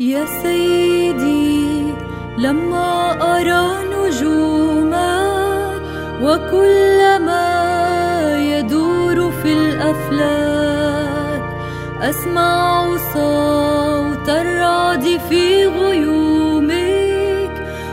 يا سيدي لما أرى نجوما وكلما يدور في الأفلاك أسمع صوت الرعد في غيومك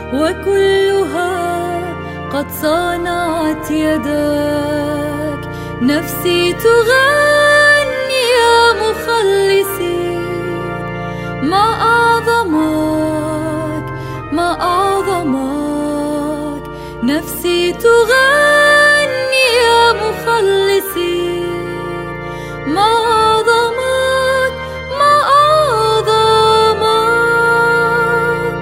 وكلها قد صنعت يداك. نفسي تغني يا مخلصي، ما أعظمك ما أعظمك. نفسي تغني يا مخلصي، ما أعظمك ما أعظمك.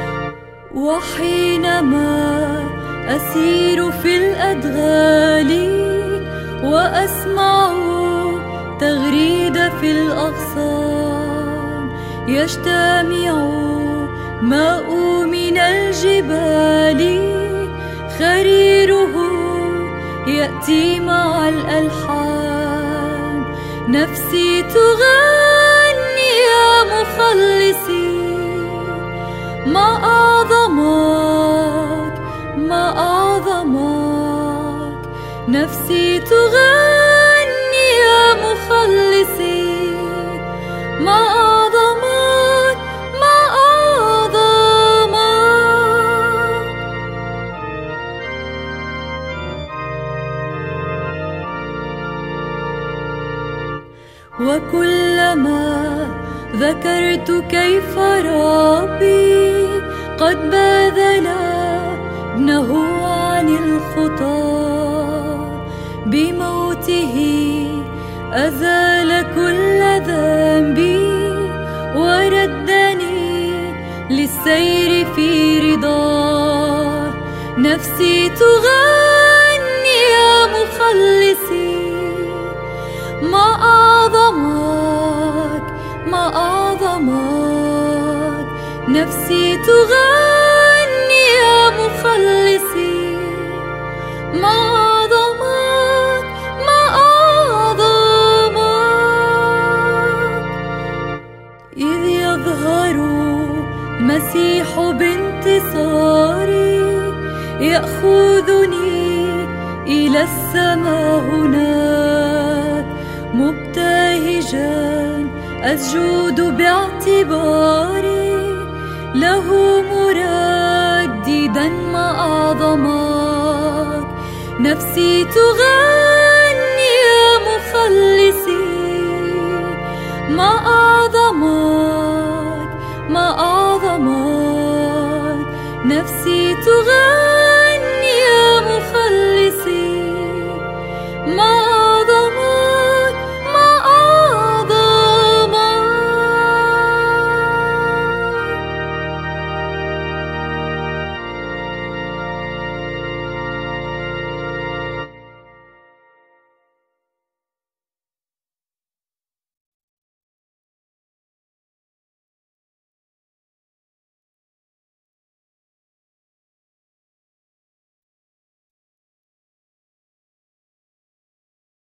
وحينما أسير في الأدغال وأسمع تغريد في الأغصان، يجتمع ماء من الجبال خريره يأتي مع الألحان. نفسي تغني يا مخلصي، ما أعظمك ما أعظمك. نفسي تغني يا مخلصي، ما أعظمك ما أعظمك. وكلما ذكرت كيف ربي قد بذل ابنه عن الخطى، بموته أزال كل ذنبي وردني للسير في رضاه. نفسي تغني يا مخلصي، ما أعظمك ما أعظمك. نفسي تغني يا مخلصي، ما أعظمك ما أعظمك. إذ يظهر المسيح بانتصاري يأخذني إلى السماء هناك، مبتهجا أسجد باعتباري له مرددا ما أعظمك. نفسي تغني يا مخلصي، ما أعظمك ما أعظمك. نفسي تغني